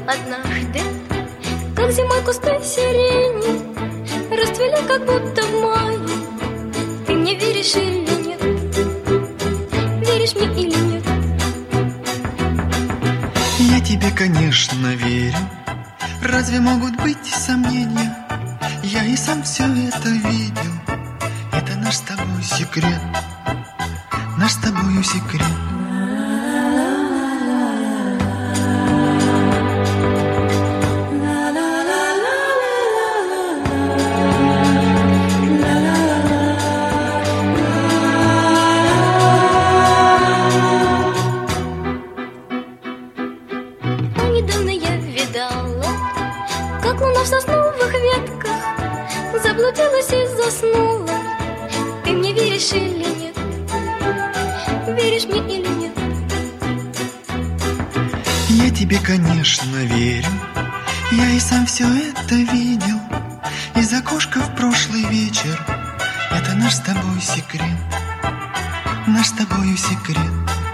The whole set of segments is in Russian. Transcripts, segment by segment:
однажды, как зимой кусты сирени расцвели, как будто в мае. Ты мне веришь или нет? Веришь мне или нет? Я тебе, конечно, верю. Разве могут быть сомнения? Я и сам все это видел. Это наш с тобой секрет. Наш с тобою секрет. Недавно я видала, как луна в сосновых ветках заблудилась и заснула. Ты мне веришь или нет? Веришь мне или нет? Я тебе, конечно, верю. Я и сам все это видел. Из окошка в прошлый вечер. Это наш с тобой секрет. Наш с тобою секрет.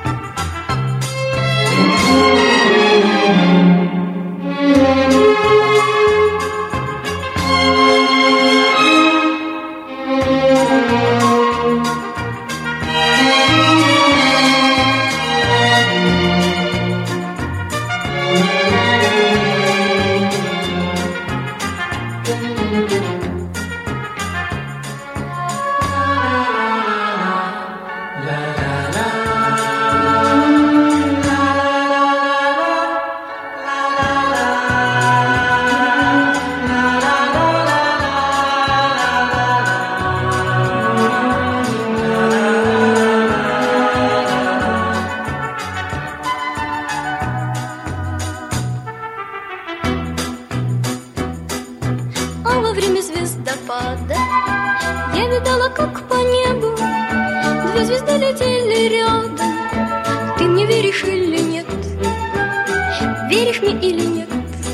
А во время звездопада я видала, как по небу две звезды летели рядом. Ты мне веришь или нет? Веришь мне или нет?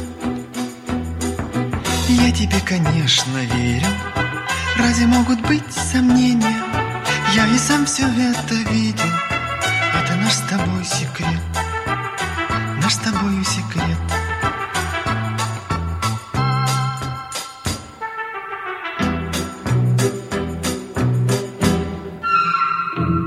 Я тебе, конечно, верю. Разве могут быть сомнения? Я и сам все это видел. Это наш с тобой секрет.